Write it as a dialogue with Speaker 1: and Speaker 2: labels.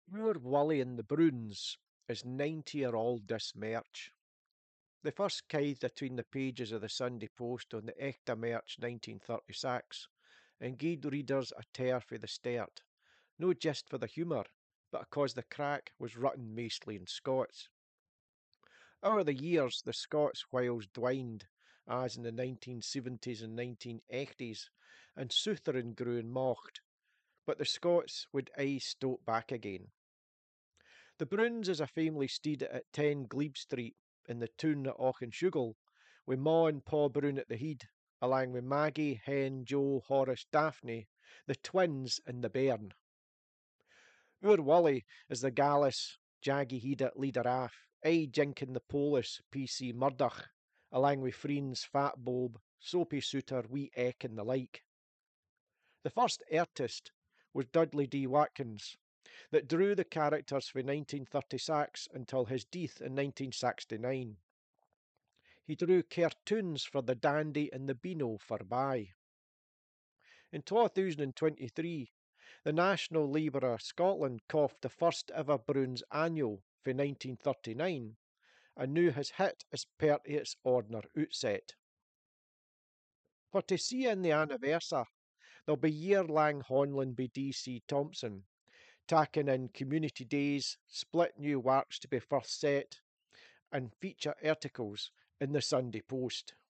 Speaker 1: Poor Wally and the Bruins is 90-year-old this March. They first kithed atween the pages of the Sunday Post on the 8th of March 1936 and gied readers a tear for the start, no just for the humour, but cause the crack was written mostly in Scots. Over the years, the Scots whiles dwined, as in the 1970s and 1980s, and Southern grew in mocht, but the Scots would aye stoat back again. The Bruins is a family steed at 10 Glebe Street in the town of Auchenshoogle, with Ma and Pa Brown at the head, along with Maggie, Hen, Joe, Horace, Daphne, the twins and the bairn. Oor Wally is the gallus, jaggy headed leader aff, aye jinking the Polish PC Murdoch, along with friends Fat Bob, Soapy Suitor, Wee Eck and the like. The first artist was Dudley D. Watkins, that drew the characters from 1936 until his death in 1969. He drew cartoons for the Dandy and the Beano for by. In 2023, the National Labour of Scotland coughed the first ever Bruins annual for 1939 and now has hit as per its ordinary outset. For to see in the anniversary, there'll be year-lang Honlin by D.C. Thompson, tacking in community days, split new works to be first set, and feature articles in the Sunday Post.